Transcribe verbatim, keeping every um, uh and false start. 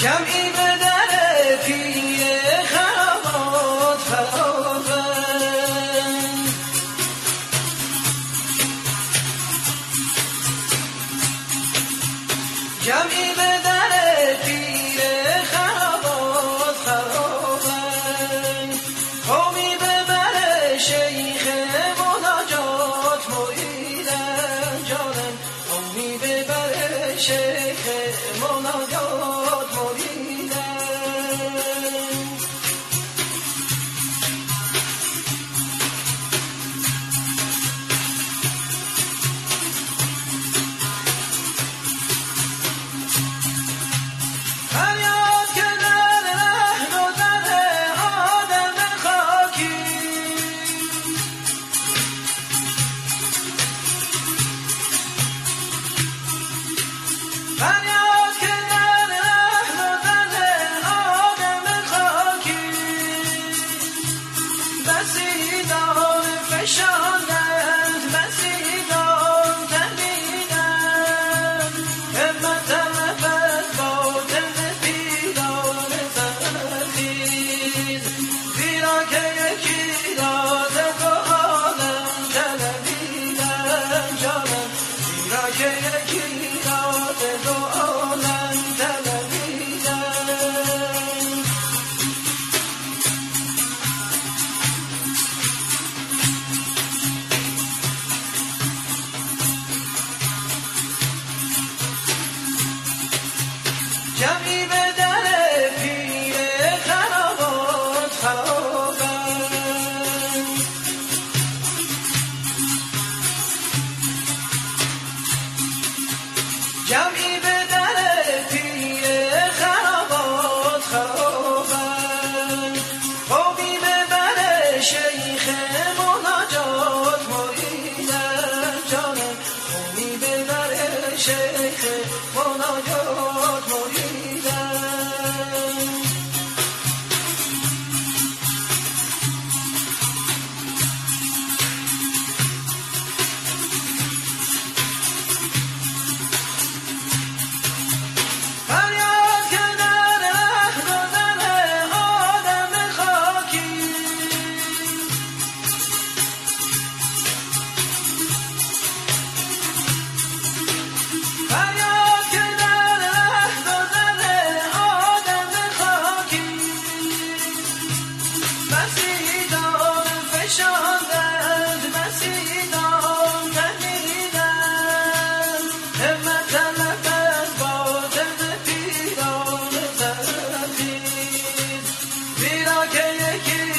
جمعی به در پیر خرابات خرابند، جمعی به در پیر خرابات خرابند، قومی به بر شیخ مناجات مریدن جانم، قومی به بر شیخ مناجات مریدن. فریاد که در رهن و در آدم خاکی، فریاد که در رهن و در آدم خاکی، بسیدان فشاندند بسیدان تنیدند، همت نفت باطن پیران سرخیز، زیرا که یکی راز دو عالم طلبیدند جانم، زیرا که یکی راز دو عالم طلبیدند. جمعی به در پیر خرابات خرابند، جمعی به در پیر خرابات خرابند، قومی به بر شیخ مناجات مریدن جانم، قومی به بر شیخ مناجات مریدن. فریاد که در رهن و در آدم خاکی، فریاد که در رهن و در آدم خاکی، بسیدان فشاندند بسیدان تنیدند، همت نفت باطن پیران سرخیز، زیرا که یکی